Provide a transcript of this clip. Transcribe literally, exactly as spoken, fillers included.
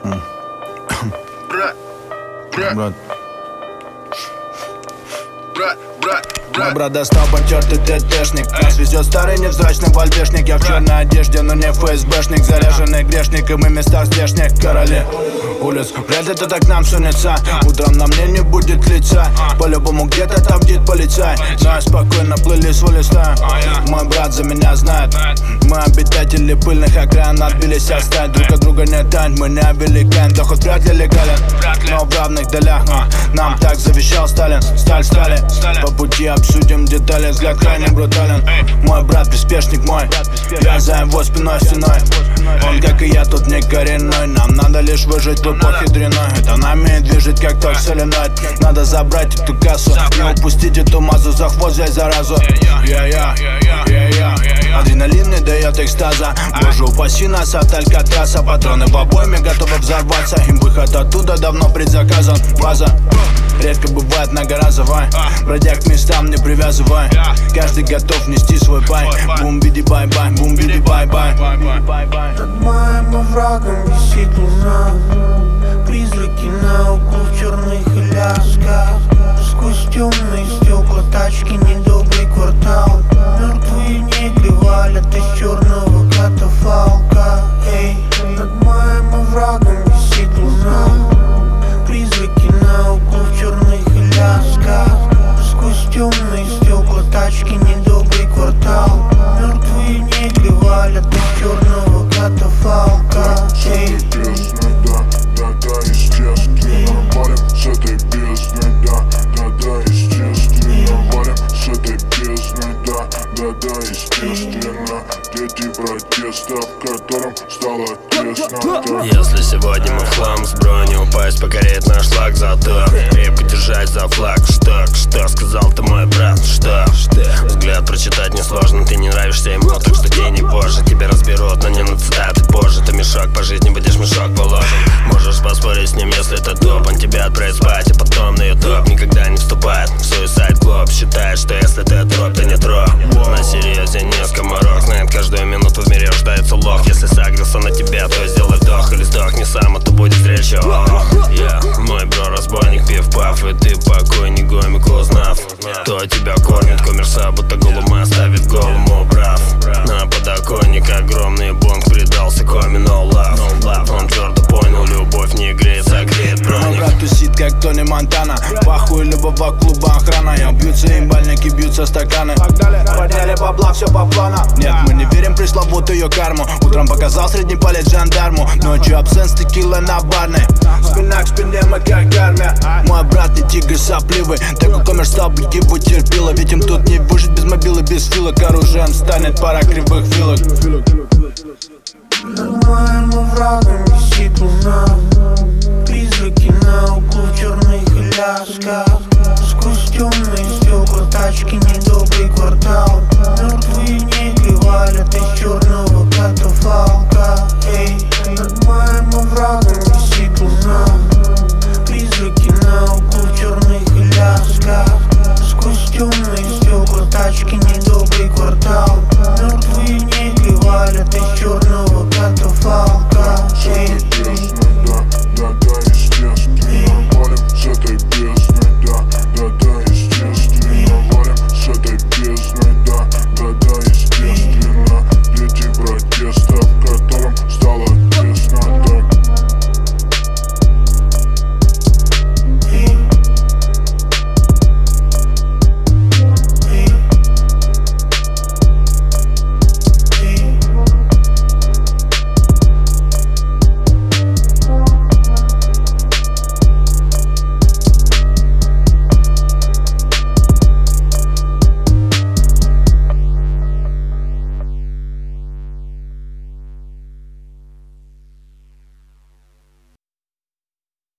Брат, брат, Брат. брат, брат, Мой брат. брат достал потертый ТТшник. Нас везет старый невзрачный вольтешник. Я в черной одежде, но не ФСБшник. Заряженный грешник, и мы места здешних короли улиц. Вряд ли это так нам сунется. Утром на мне не будет лица. По-любому где-то там бдит полицай. Но я спокойно плыли с улица. Мой брат за меня знает. Мы обитатели пыльных окраин. Отбились от стать, друг от друга не тань. Мы не великан, доход вряд ли легален, но в равных долях. Нам так завещал Сталин. Сталь стали, по пути обсудим детали. Взгляд крайне брутален. Мой брат приспешник мой. Я за его спиной стеной. Он, как и я, тут не коренной. Нам надо лишь выжить в эпохе дряной. Это нами движет, как ток соленоид. Надо забрать эту кассу, не упустить эту мазу. За хвост взять заразу. Я-я, я-я. Адреналин не дает экстаза. Боже, упаси нас от алькатраса. Патроны в обойме готовы взорваться. Им выход оттуда давно предзаказан. База редко бывает многоразовая. Бродя к местам не привязывай. Каждый готов нести свой пай. Бум-биди бай-бай, бум-биди бай-бай. Над моим оврагом висит луна. Призраки на углу в черных лясках. Сквозь темные стекла тачки недобрый квартал. Мертвые негры валят из черного катафалка. Эй, над моим оврагом висит луна. Призраки на углу в черных лясках. Сквозь темные стекла тачки недобрый квартал. Мертвые негры валят из черного катафалка. Эй, Да, да, да, естественно. Валим с этой бездны, да, да, да, естественно. Валим с этой бездны, да, да, да, естественно. Дети протеста, в котором стало тесно, да. Если сегодня мы в хлам с брони упасть, покорить наш флаг зато крепко держать за флаг. Что, что сказал ты, мой брат, что? Взгляд прочитать несложно, ты не нравишься ему, так что день и позже тебя разберут, но не на цитаты позже. Ты мешок по жизни, будешь мешок положен. Можешь поспорить с ним, если это топ. Он тебя отправит спать, а потом на ютуб никогда не вступает в суицид клуб. Считает, что если ты троп, ты не троп. На серьезе не скоморок, знает каждую минуту в мире рождается лох. Если согрелся на тебя, то сделай вдох или сдохни сам, а то будет встреча. Yeah. Мой бро разбойник, пив-паф, и ты покойник, гомик узнав. Кто тебя кормит, коммерса, будто голума ставит голому прав. На подоконник огромный бонг предался коми, no love. Он твердо понял, любовь не греет, согреет Мой броник. брат тусит, как Тони Монтана. Пахуй любого клуба охрана. Я бьются имбальники, бьются стаканы. Подняли бабла, все по плану. Нет, мы не верим в пресловутую карму. Утром показал средний палец жандарму. Ночью абсент с текилой на барной. Спина к спине, мы как армия. Мой брат не тигр сопливый. Такой коммерс стал бы его терпила. Ведь им тут не выжить без мобилы, без филок. Оружием станет пара кривых филок. над моим оврагом